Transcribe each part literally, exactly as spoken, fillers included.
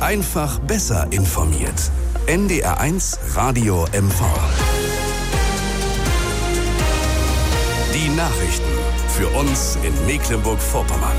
Einfach besser informiert. N D R eins Radio M V. Die Nachrichten für uns in Mecklenburg-Vorpommern.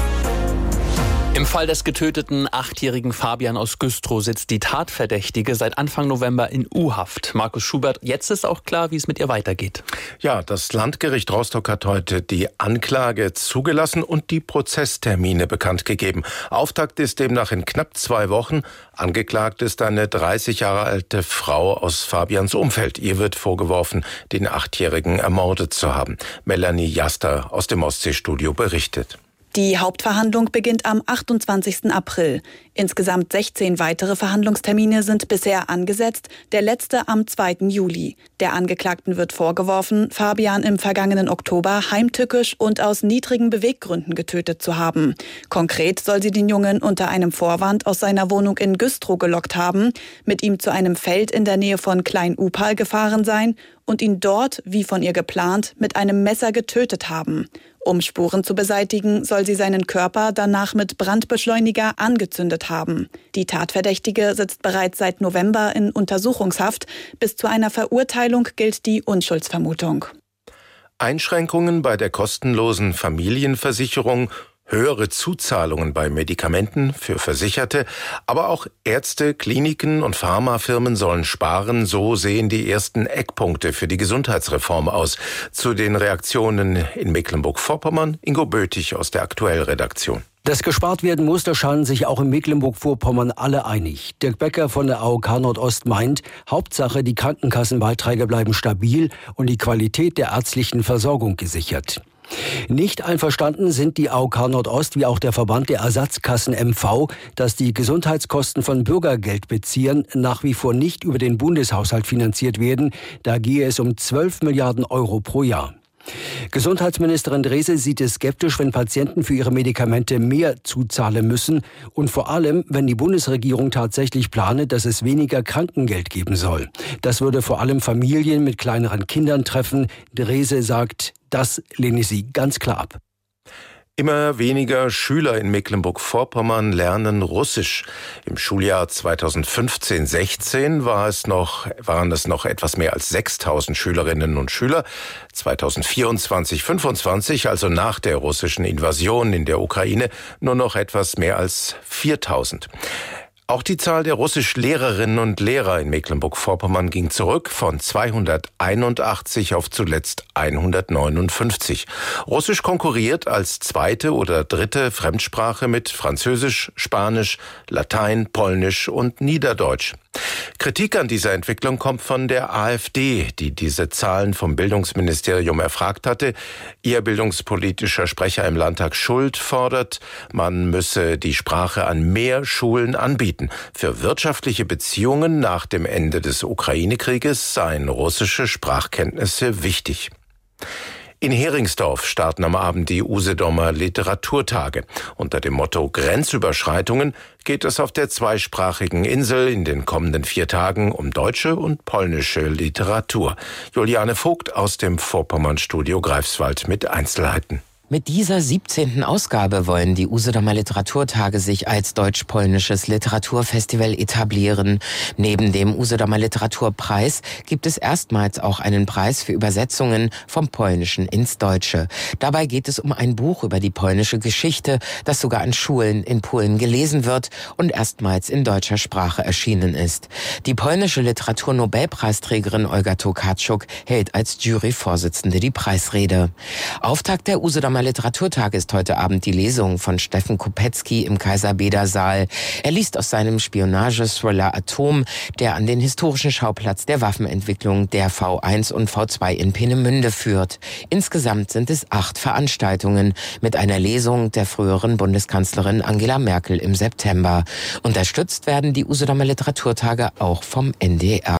Im Fall des getöteten achtjährigen Fabian aus Güstrow sitzt die Tatverdächtige seit Anfang November in U-Haft. Markus Schubert, jetzt ist auch klar, wie es mit ihr weitergeht. Ja, das Landgericht Rostock hat heute die Anklage zugelassen und die Prozesstermine bekannt gegeben. Auftakt ist demnach in knapp zwei Wochen. Angeklagt ist eine dreißig Jahre alte Frau aus Fabians Umfeld. Ihr wird vorgeworfen, den Achtjährigen ermordet zu haben. Melanie Jaster aus dem Ostseestudio berichtet. Die Hauptverhandlung beginnt am achtundzwanzigsten April. Insgesamt sechzehn weitere Verhandlungstermine sind bisher angesetzt, der letzte am zweiten Juli. Der Angeklagten wird vorgeworfen, Fabian im vergangenen Oktober heimtückisch und aus niedrigen Beweggründen getötet zu haben. Konkret soll sie den Jungen unter einem Vorwand aus seiner Wohnung in Güstrow gelockt haben, mit ihm zu einem Feld in der Nähe von Klein-Upal gefahren sein und ihn dort, wie von ihr geplant, mit einem Messer getötet haben. Um Spuren zu beseitigen, soll sie seinen Körper danach mit Brandbeschleuniger angezündet haben. Die Tatverdächtige sitzt bereits seit November in Untersuchungshaft. Bis zu einer Verurteilung gilt die Unschuldsvermutung. Einschränkungen bei der kostenlosen Familienversicherung, höhere Zuzahlungen bei Medikamenten für Versicherte, aber auch Ärzte, Kliniken und Pharmafirmen sollen sparen. So sehen die ersten Eckpunkte für die Gesundheitsreform aus. Zu den Reaktionen in Mecklenburg-Vorpommern, Ingo Bötig aus der Aktuell-Redaktion. Dass gespart werden muss, da scheinen sich auch in Mecklenburg-Vorpommern alle einig. Dirk Becker von der A O K Nordost meint, Hauptsache, die Krankenkassenbeiträge bleiben stabil und die Qualität der ärztlichen Versorgung gesichert. Nicht einverstanden sind die A O K Nordost wie auch der Verband der Ersatzkassen M V, dass die Gesundheitskosten von Bürgergeldbeziehern nach wie vor nicht über den Bundeshaushalt finanziert werden. Da gehe es um zwölf Milliarden Euro pro Jahr. Gesundheitsministerin Drese sieht es skeptisch, wenn Patienten für ihre Medikamente mehr zuzahlen müssen und vor allem, wenn die Bundesregierung tatsächlich plane, dass es weniger Krankengeld geben soll. Das würde vor allem Familien mit kleineren Kindern treffen. Drese sagt, das lehne sie ganz klar ab. Immer weniger Schüler in Mecklenburg-Vorpommern lernen Russisch. Im Schuljahr zweitausendfünfzehn sechzehn war es noch, waren es noch etwas mehr als sechstausend Schülerinnen und Schüler. zweitausendvierundzwanzig fünfundzwanzig, also nach der russischen Invasion in der Ukraine, nur noch etwas mehr als viertausend. Auch die Zahl der Russisch-Lehrerinnen und Lehrer in Mecklenburg-Vorpommern ging zurück von zweihunderteinundachtzig auf zuletzt hundertneunundfünfzig. Russisch konkurriert als zweite oder dritte Fremdsprache mit Französisch, Spanisch, Latein, Polnisch und Niederdeutsch. Kritik an dieser Entwicklung kommt von der AfD, die diese Zahlen vom Bildungsministerium erfragt hatte. Ihr bildungspolitischer Sprecher im Landtag Schuld fordert, man müsse die Sprache an mehr Schulen anbieten. Für wirtschaftliche Beziehungen nach dem Ende des Ukraine-Krieges seien russische Sprachkenntnisse wichtig. In Heringsdorf starten am Abend die Usedomer Literaturtage. Unter dem Motto Grenzüberschreitungen geht es auf der zweisprachigen Insel in den kommenden vier Tagen um deutsche und polnische Literatur. Juliane Vogt aus dem Vorpommern-Studio Greifswald mit Einzelheiten. Mit dieser siebzehnten Ausgabe wollen die Usedomer Literaturtage sich als deutsch-polnisches Literaturfestival etablieren. Neben dem Usedomer Literaturpreis gibt es erstmals auch einen Preis für Übersetzungen vom Polnischen ins Deutsche. Dabei geht es um ein Buch über die polnische Geschichte, das sogar an Schulen in Polen gelesen wird und erstmals in deutscher Sprache erschienen ist. Die polnische Literaturnobelpreisträgerin Olga Tokarczuk hält als Juryvorsitzende die Preisrede. Auftakt der Usedomer Literaturtag ist heute Abend die Lesung von Steffen Kopetzky im Kaiser-Beda-Saal. Er liest aus seinem Spionage-Thriller Atom, der an den historischen Schauplatz der Waffenentwicklung der V eins und V zwei in Peenemünde führt. Insgesamt sind es acht Veranstaltungen mit einer Lesung der früheren Bundeskanzlerin Angela Merkel im September. Unterstützt werden die Usedomer Literaturtage auch vom N D R.